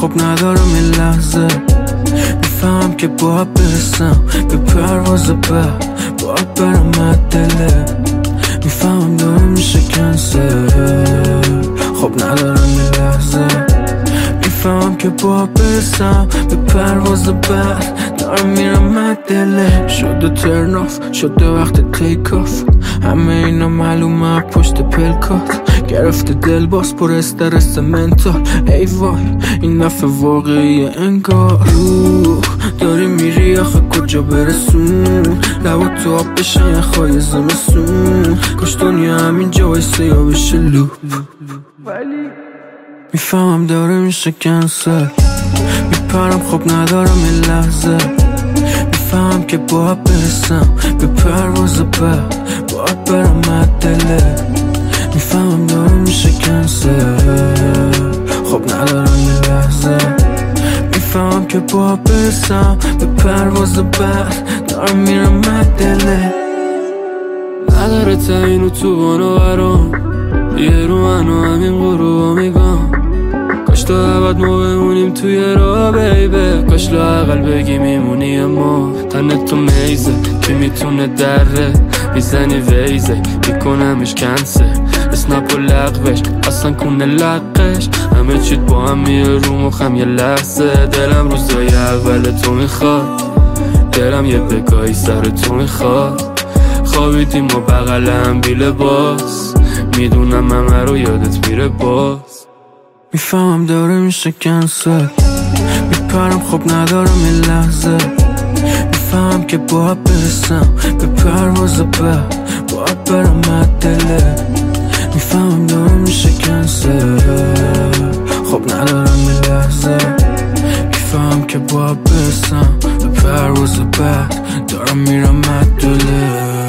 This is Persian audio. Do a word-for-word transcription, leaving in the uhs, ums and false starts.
خب ندارم این لحظه. میفهم که باید برسم به پرواز بعد، باید برم مدله. میفهم دارم میشه کنسل، خب ندارم این لحظه. میفهم که باید برسم به پرواز بعد، دارم میرم مدله. شده ترناف، شده وقت تیک آف، همه اینا معلومه پشت پلکات. گرفته دل باز پر استرس منتال، ای وای این نفع واقعی انگار. روح داری میری آخه کجا برسون، لبا تو آب بشن یه خواهی زمسون. کاش دنیا همین جا وایسته یا بشه لوپ. میفهمم داره میشه کنسل، میپرم خب ندارم این لحظه. میفهم که باید برسم به پرواز بعد، باید برم مدله. میفهمم داره میشه کنسل، خب ندارم این لحظه. میفهمم که باید برسم به پرواز بعد، دارم میرم مدله. نداره تعیین و تو بانو برام، یه رو منو همین غروبا میگم. کاش تو عبد ما بمونیم توی راه بیبه، کاش لااقل بگی میمونی اما تنه تو میزه که میتونه دره. میزنی ویزه میکنمش کنسه، اسنپ و لغوش اصلا کونه لقش. همه چیت با هم میره رو مخم یه لحظه. دلم روزای اول تو میخواد، دلم یه بگاهی سر تو میخواد. خوابیدیم و بغلم بی لباس، میدونم همه رو یادت میره باز. میفهمم داره میشه کنسل، میپرم خب ندارم این لحظه. میفهمم که باید برسم به پرواز بعد، باید برم مدله. میفهمم داره میشه کنسل، خب ندارم این لحظه. میفهمم که باید برسم به پرواز بعد، دارم میرم مدله.